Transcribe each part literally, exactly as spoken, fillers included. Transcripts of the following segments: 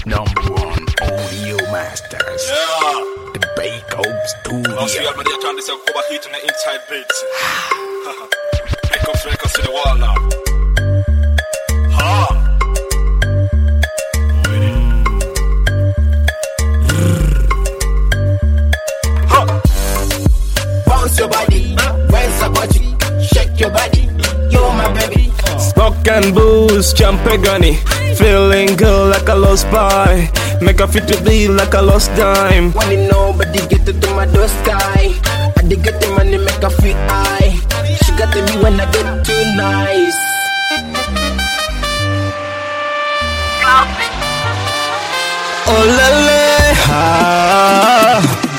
Number one audio masters. Yeah. The Bake Up Studio. Last year, man, they turned this over heat on the inside beats. Bake Up records to the wall now. Ha! Bounce your body, where's the body? Shake your body, you're my baby. Smoke and booze, champagne, feeling good like a lost spy. Make her fit to be like a lost dime. When you nobody get it to my door sky, I dig get the money, make her feel high. She got to me when I get too nice. Oh la la, ah.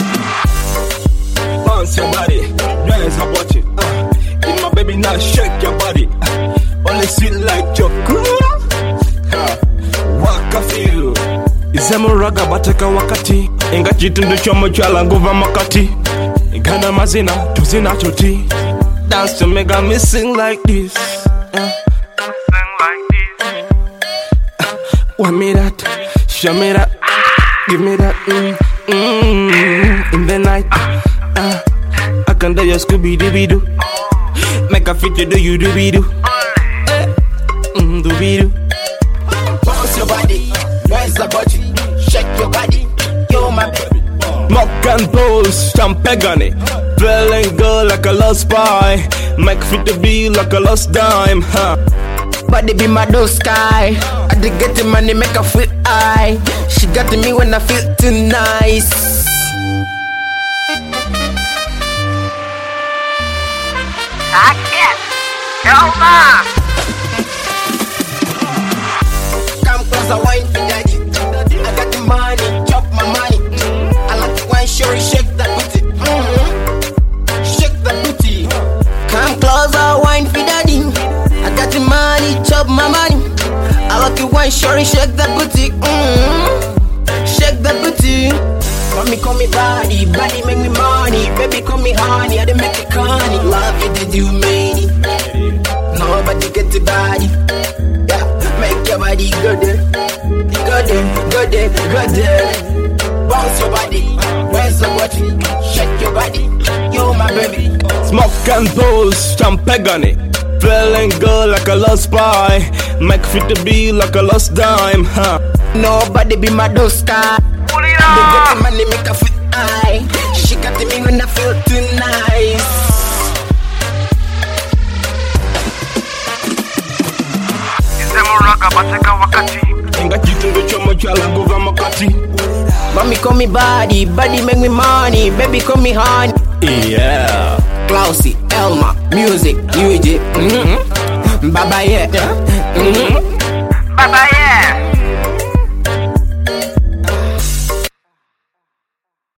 Bounce your body, dance and watch it. Uh, in my baby now, shake your body. Uh, only sweet like chocolate. Uh, waka feel. Izemo raga bateka wakati. Inga chitundu chomo chala nguva makati. Ingana mazina, tuzina choti. Dance to make me sing like this. Uh, sing like this. Uh, want me that? Show me that. Give me that. Mm, mm, in the night. Uh, I can do your Scooby Dooby Doo. Make a fit you do you dooby doo. Mm, dooby doo. Bounce your body, where's the body? Shake your body, you're my baby. Mock and pose, champagne. Feeling good like a lost spy. Make fit to be like a lost dime, huh? Body be my door sky. I dig get the money, make her feel high. She got to me when I feel too nice. I can't. Elma. Come close, I wine for daddy. I got the money, chop my money. I like the wine, sure shake that booty. Mm-hmm. Shake that booty. Come close, I wine for daddy. I got the money, chop my money. I like the wine, sure shake that booty. Mm-hmm. Shake that booty. Mommy call me body, body make me money. Baby call me honey, I done make it conny. Love you, did you made it? Nobody get the body. Yeah, make your body go there. Go there, go there, go there. Bounce your body, where's the body? Shake your body, you're my baby. Smoke and pose, champagne. Feeling good like a lost spy. Make fit to be like a lost dime, huh? Nobody be my door sky. They get the money, make her feel high. She got to me when I feel too nice. Izemo raga bateka wakati. Inga chitundu chomo chala nguva makati. Mommy call me body, body make me money. Baby call me honey. Yeah. Klausy, Elma, music, U J. Mm-hmm. Baba yeah. Mm-hmm. Bye bye, yeah.